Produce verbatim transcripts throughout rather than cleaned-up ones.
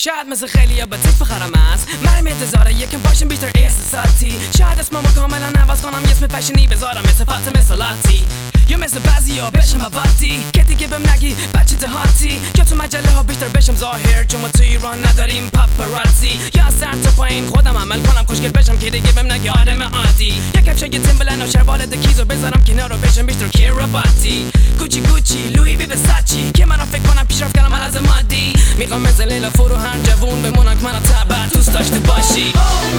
شاید مثل خیلی یا بطیف بخرم است مریم انتظاره یکم باشم بیشتر احساساتی شاید اسممو کاملا عوض کنم یه اسم فشنی بذارم مثل فاطمه سلاتی یا مثل بعضی ها بشم هواتی که دیگه بهم نگی بچه دهاتی یا تو مجله ها بیشتر بشم ظاهر چون ما تو ایران نداریم پاپاراتی یا سر تا پایین خودم عمل کنم خوشگل بشم که دیگه بهم نگی آدم عادی یا کفش یه تیمبلن و شلوار دکیزو بذارم کنار رو بشم بیشتر کیراباتی کوچی کوچی لوی بی بساچی که من فکر کنم پیشرفت کردم از مادی میخوام مثل لیلا فرو هر جوون بمونم که منو تبر دوست داشته باشی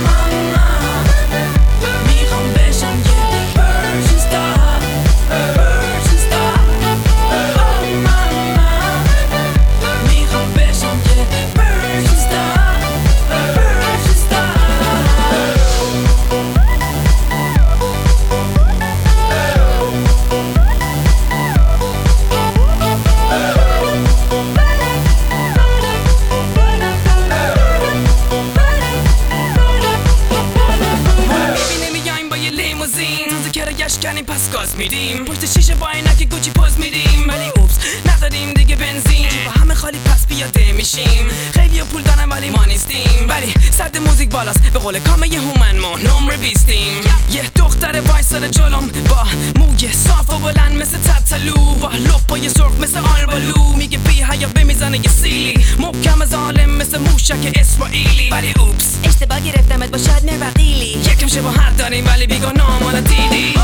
میخوام بشم یه پرشن ستار پرشن ستار میخوام بشم یه پرشن ستار پرشن ستار کنیم پس گاز میدیم پشت شیشه با عینک گوچی پوز میدیم ولی اوپس نداریم دیگه بنزین با همه خالی پس پیاده میشیم خیلی پول دارم ولی ما نیستیم ولی صد موزیک بالاست به قول کامه یه هومن ما نمره بیستیم یه دختر وایساده جلوم با موی صاف و بلند مثل تتلو با لپای سرخ مثل آلبالو میگه بی حیا بمیزنه یه سیلی محکم از عالم مثل موشک اسرائیلی ولی اوپس اشتباه گرفتمت با شادمر و قیلی یکم شباهت داریم ولی بیگناه ما دیدی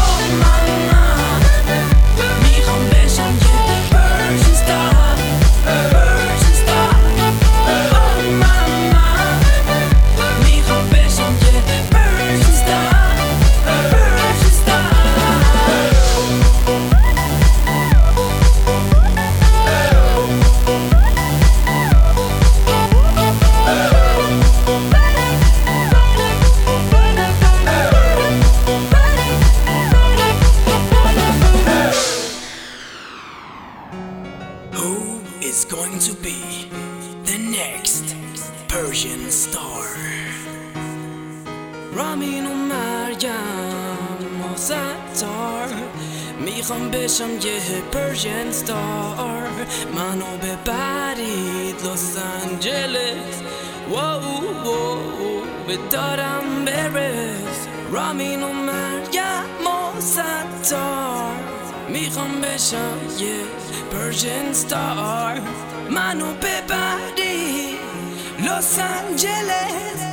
میخوام بشم یه پرشن ستار پرشن ستار میخوام بشم یه پرشن ستار پرشن ستار is going to be the next Persian star رامین و مریم و ستار میخوام بشم یه پرژن ستار منو ببرید لس آنجلس واو واو بدارم برس رامین و مریم و ستار میخوام بشم یه پرژن ستار منو ببری لس آنجلس